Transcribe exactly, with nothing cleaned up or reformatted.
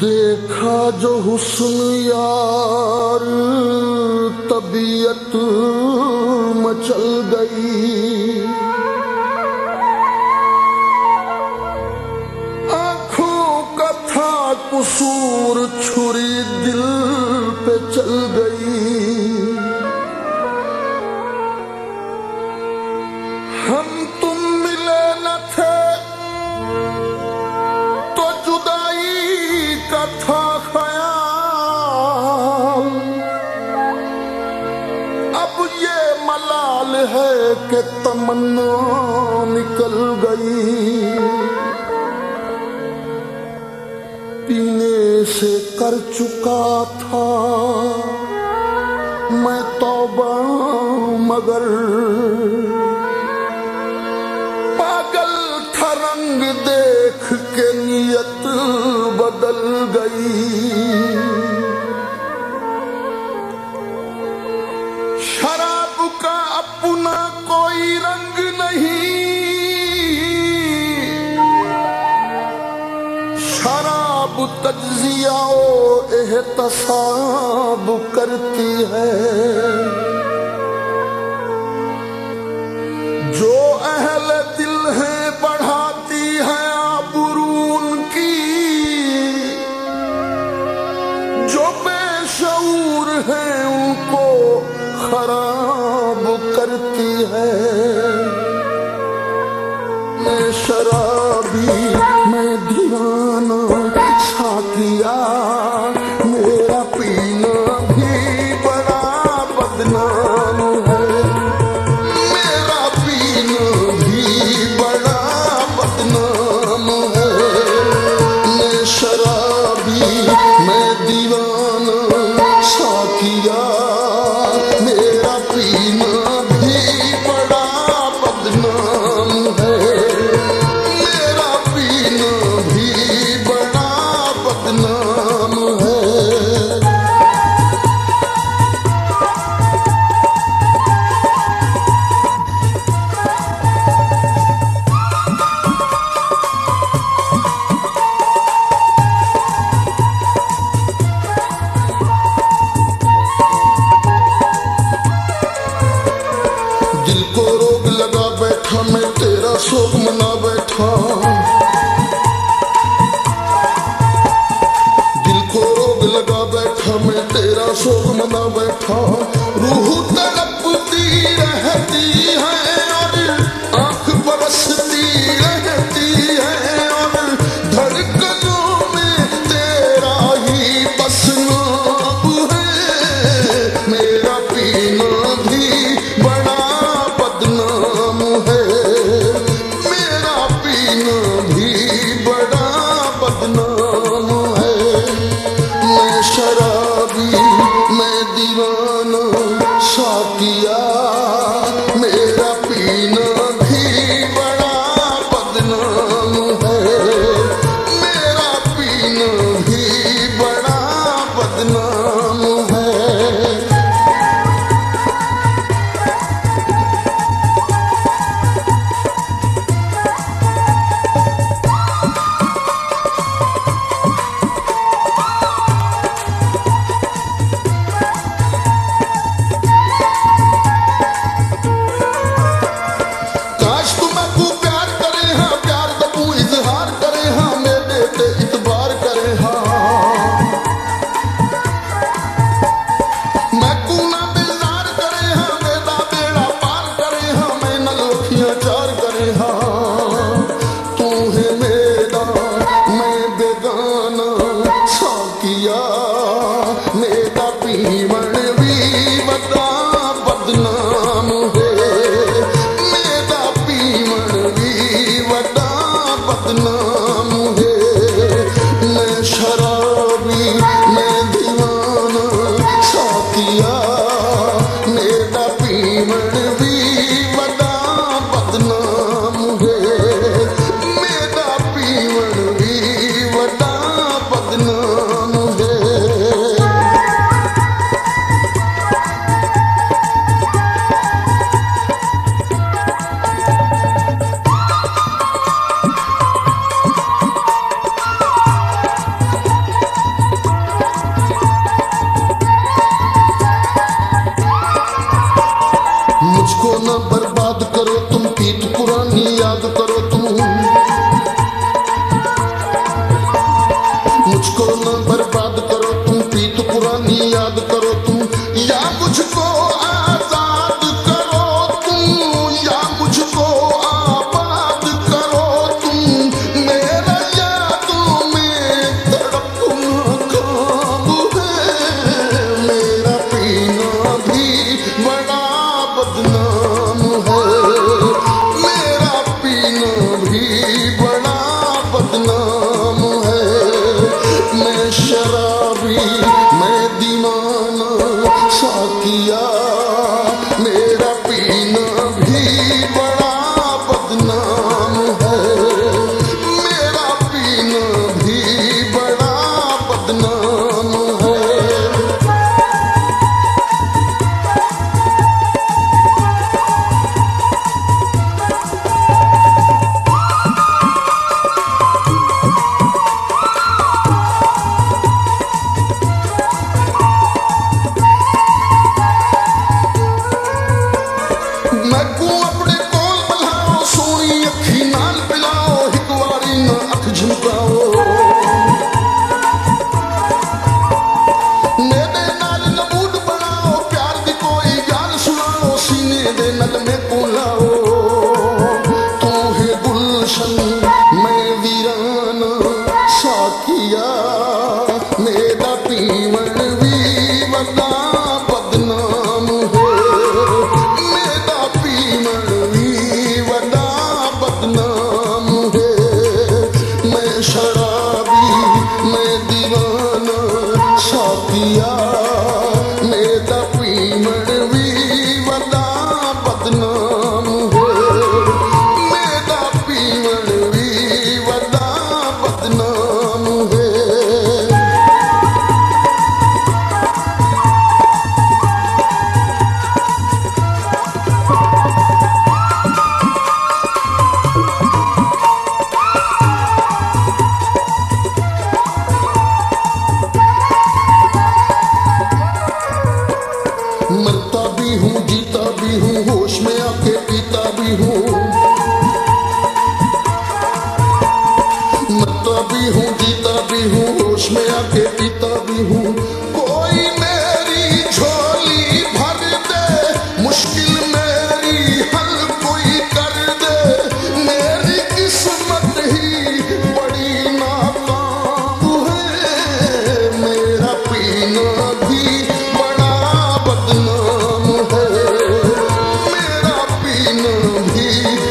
देखा जो हुस्न यार तबीयत मचल गई। आंखों का था कसूर छुरी दिल पे चल गई। हम तुम मिले न थे तो जुदाई का था ख्याल। अब ये मलाल है कि तमन्ना निकल गई। पीने से कर चुका था मैं तौबा मगर पागल था रंग देख के नियत बदल गई। शराब का अपना कोई रंग नहीं, शराब तज्जिया एहतसाब करती है। जो अहल दिल है बढ़ाती है आबरून की, जो बेशऊर है उनको खराब करती है। मैं शराबी मैं दीवाना साकिया, मेरा पीना भी बड़ा बदनाम बड़ा बदनाम है, मेरा पीना भी बड़ा बदनाम है। मैं को अपने कोल बुलाओ, सोनी अखी नाल पिलाओ, एक वारी ना अख झुकाओ। मेरे नाल नमूद बनाओ, प्यार दी कोई गाल सुनाओ, सीने दे नल में को लाओ। तू है गुलशन मैं वीराना, साकिया मेरा पीवन भी बड़ा बदनाम है, मेरा पीवन भी बड़ा बदनाम है। मैं शराबी मैं दीवाना, साकिया मेरा पीवन भी बड़ा बदनाम है, मेरा पीवन भी बड़ा बदनाम है। मरता भी हूँ जीता भी हूँ, होश में आके पीता भी हूँ। मरता भी हूँ जीता भी हूँ, होश में आके पीता भी हूँ। कोई मेरी झोली भर दे, मुश्किल मेरी हल कोई कर दे। मेरी किस्मत ही बड़ी नाकाम है, मेरा पीना भी बड़ा बदनाम है, मेरा पीना भी